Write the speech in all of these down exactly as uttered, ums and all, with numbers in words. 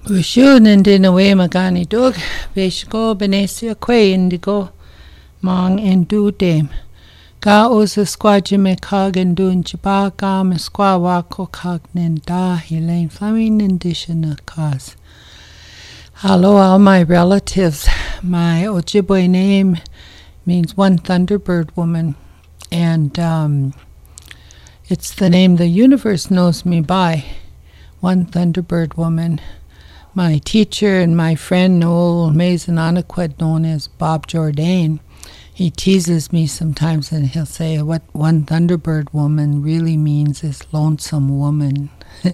Ushu nindina we magani dog, Veshko Benesia que indigo, Mang indu dame. Ga osa squajime kagan dun jaba gam squa wako cognin da Helene Fleming indishina cause. Hello, all my relatives. My Ojibwe name means one Thunderbird woman, and um, it's the name the universe knows me by, one Thunderbird woman. My teacher and my friend Noel Mason-Anaqued, known as Bob Jourdain, he teases me sometimes and he'll say what one Thunderbird woman really means is lonesome woman.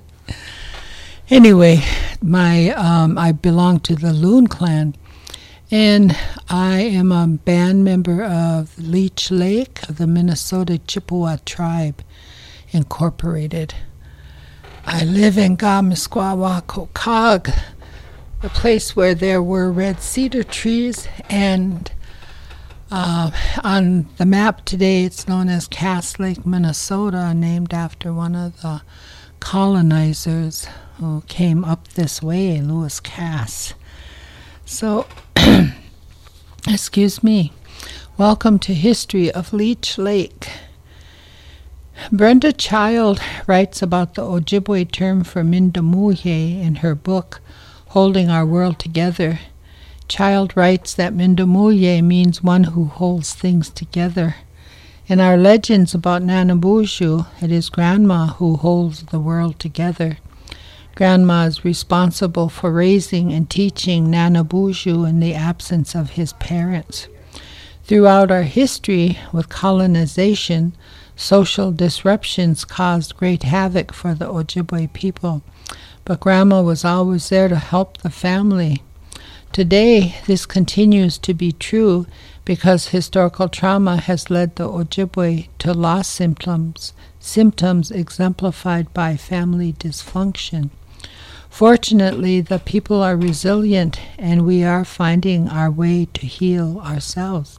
Anyway, my um, I belong to the Loon Clan, and I am a band member of Leech Lake of the Minnesota Chippewa Tribe Incorporated. I live in Gamisquawakokog, the place where there were red cedar trees, and uh, on the map today it's known as Cass Lake, Minnesota, named after one of the colonizers who came up this way, Lewis Cass. So, excuse me, welcome to History of Leech Lake. Brenda Child writes about the Ojibwe term for Mindamuye in her book, Holding Our World Together. Child writes that Mindamuye means one who holds things together. In our legends about Nanabushu, it is Grandma who holds the world together. Grandma is responsible for raising and teaching Nanabushu in the absence of his parents. Throughout our history with colonization, social disruptions caused great havoc for the Ojibwe people, but Grandma was always there to help the family. Today, this continues to be true because historical trauma has led the Ojibwe to loss symptoms, symptoms exemplified by family dysfunction. Fortunately, the people are resilient, and we are finding our way to heal ourselves.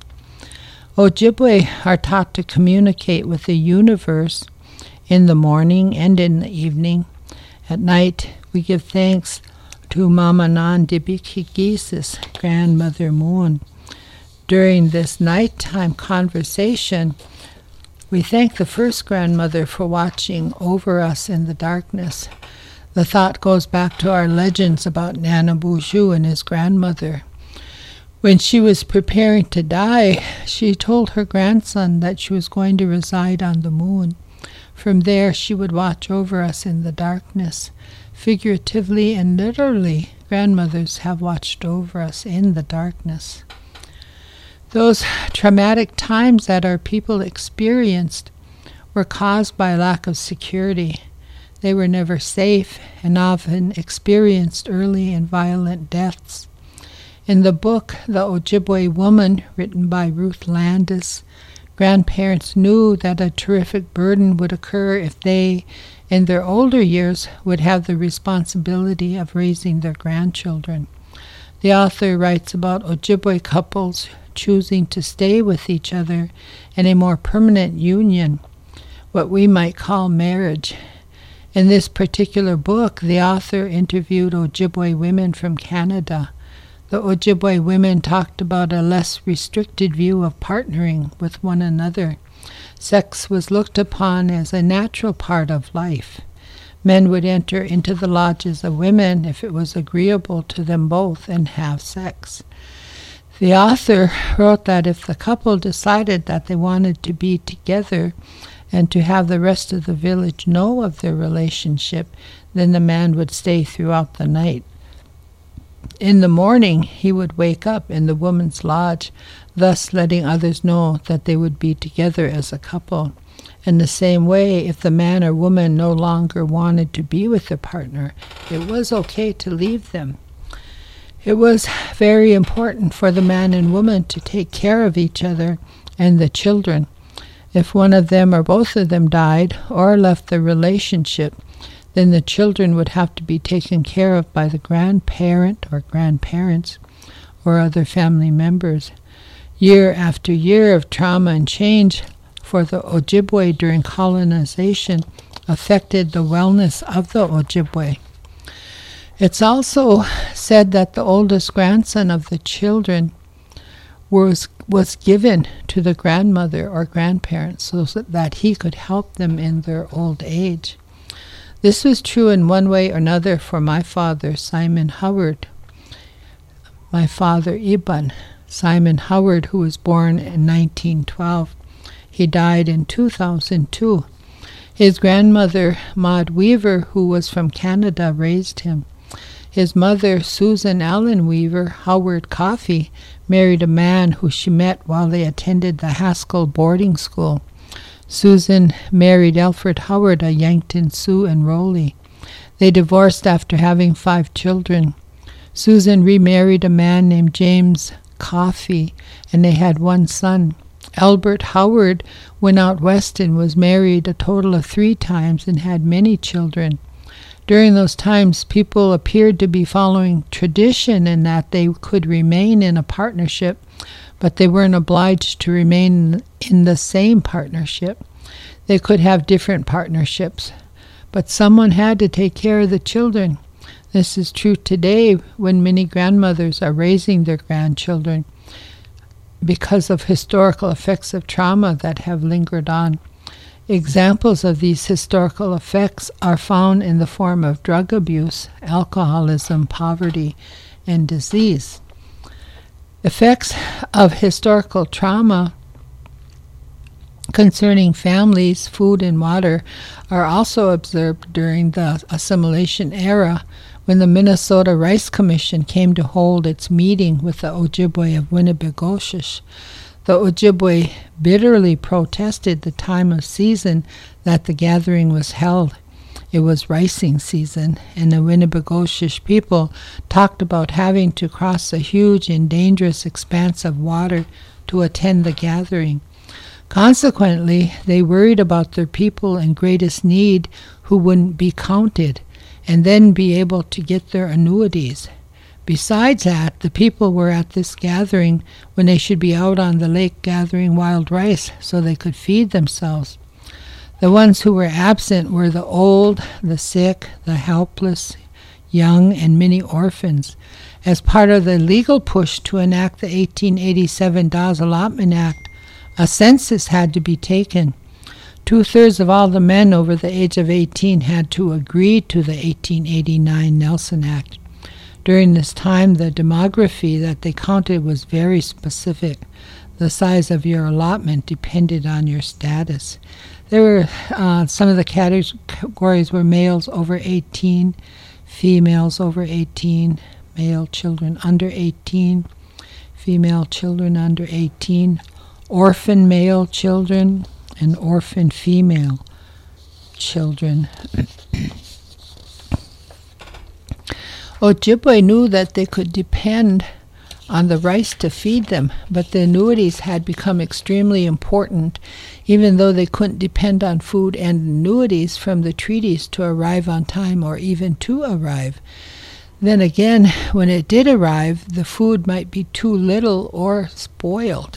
Ojibwe are taught to communicate with the universe in the morning and in the evening. At night, we give thanks to Mama Nandibikigisis, Grandmother Moon. During this nighttime conversation, we thank the first grandmother for watching over us in the darkness. The thought goes back to our legends about Nanabushu and his grandmother. When she was preparing to die, she told her grandson that she was going to reside on the moon. From there, she would watch over us in the darkness. Figuratively and literally, grandmothers have watched over us in the darkness. Those traumatic times that our people experienced were caused by lack of security. They were never safe and often experienced early and violent deaths. In the book, The Ojibwe Woman, written by Ruth Landis, grandparents knew that a terrific burden would occur if they, in their older years, would have the responsibility of raising their grandchildren. The author writes about Ojibwe couples choosing to stay with each other in a more permanent union, what we might call marriage. In this particular book, the author interviewed Ojibwe women from Canada. The Ojibwe women talked about a less restricted view of partnering with one another. Sex was looked upon as a natural part of life. Men would enter into the lodges of women if it was agreeable to them both and have sex. The author wrote that if the couple decided that they wanted to be together and to have the rest of the village know of their relationship, then the man would stay throughout the night. In the morning, he would wake up in the woman's lodge, thus letting others know that they would be together as a couple. In the same way, if the man or woman no longer wanted to be with their partner, it was okay to leave them. It was very important for the man and woman to take care of each other and the children. If one of them or both of them died or left the relationship, then the children would have to be taken care of by the grandparent or grandparents or other family members. Year after year of trauma and change for the Ojibwe during colonization affected the wellness of the Ojibwe. It's also said that the oldest grandson of the children was was given to the grandmother or grandparents so that he could help them in their old age. This was true in one way or another for my father, Simon Howard. My father, Iban, Simon Howard, who was born in nineteen twelve. He died in two thousand two. His grandmother, Maud Weaver, who was from Canada, raised him. His mother, Susan Allen Weaver, Howard Coffey, married a man who she met while they attended the Haskell boarding school. Susan married Alfred Howard, a Yankton Sioux enrollee. They divorced after having five children. Susan remarried a man named James Coffey, and they had one son. Albert Howard went out west and was married a total of three times and had many children. During those times, people appeared to be following tradition in that they could remain in a partnership, but they weren't obliged to remain in the same partnership. They could have different partnerships, but someone had to take care of the children. This is true today when many grandmothers are raising their grandchildren because of historical effects of trauma that have lingered on. Examples of these historical effects are found in the form of drug abuse, alcoholism, poverty, and disease. Effects of historical trauma concerning families, food, and water are also observed during the assimilation era when the Minnesota Rice Commission came to hold its meeting with the Ojibwe of Winnibigoshish. The Ojibwe bitterly protested the time of season that the gathering was held. It was ricing season, and the Winnibigoshish people talked about having to cross a huge and dangerous expanse of water to attend the gathering. Consequently, they worried about their people in greatest need who wouldn't be counted and then be able to get their annuities. Besides that, the people were at this gathering when they should be out on the lake gathering wild rice so they could feed themselves. The ones who were absent were the old, the sick, the helpless, young, and many orphans. As part of the legal push to enact the eighteen eighty-seven Dawes Allotment Act, a census had to be taken. Two-thirds of all the men over the age of eighteen had to agree to the eighteen eighty-nine Nelson Act. During this time, the demography that they counted was very specific. The size of your allotment depended on your status. There were uh, some of the categories were males over eighteen, females over eighteen, male children under eighteen, female children under eighteen, orphan male children, and orphan female children. Ojibwe knew that they could depend on the rice to feed them, but the annuities had become extremely important, even though they couldn't depend on food and annuities from the treaties to arrive on time or even to arrive. Then again, when it did arrive, the food might be too little or spoiled.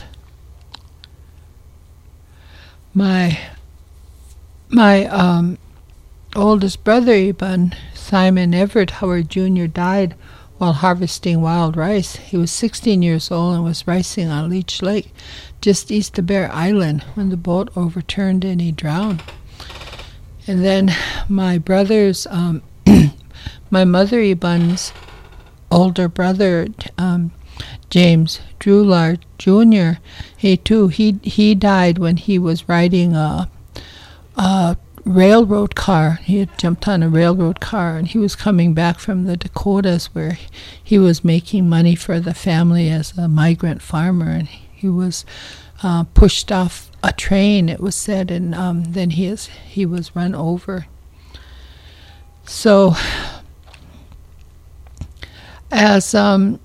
My my um, oldest brother, Iban, Simon Everett Howard Junior, died while harvesting wild rice. He was sixteen years old and was ricing on Leech Lake, just east of Bear Island, when the boat overturned and he drowned. And then my brother's, um, my mother, Iban's older brother, um, James Drulard Junior, he too, he he died when he was riding a, a railroad car. He had jumped on a railroad car, and he was coming back from the Dakotas where he was making money for the family as a migrant farmer, and he was uh, pushed off a train, it was said, and um, then he is he was run over. So as um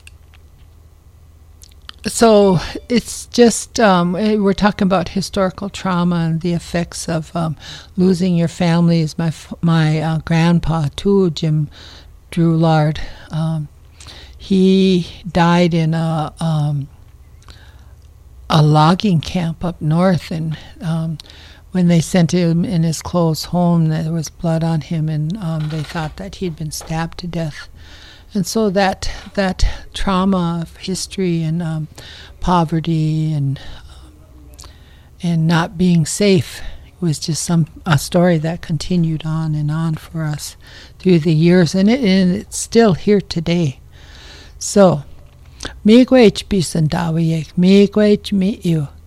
So it's just, um, we're talking about historical trauma and the effects of um, losing your families. My my uh, grandpa, too, Jim Drulard, um, he died in a, um, a logging camp up north. And um, when they sent him in his clothes home, there was blood on him, and um, they thought that he'd been stabbed to death. And so that that trauma of history and um, poverty and um, and not being safe was just some a story that continued on and on for us through the years, and, it, and it's still here today. So, miigwech bisandawiyek, miigwech mi you.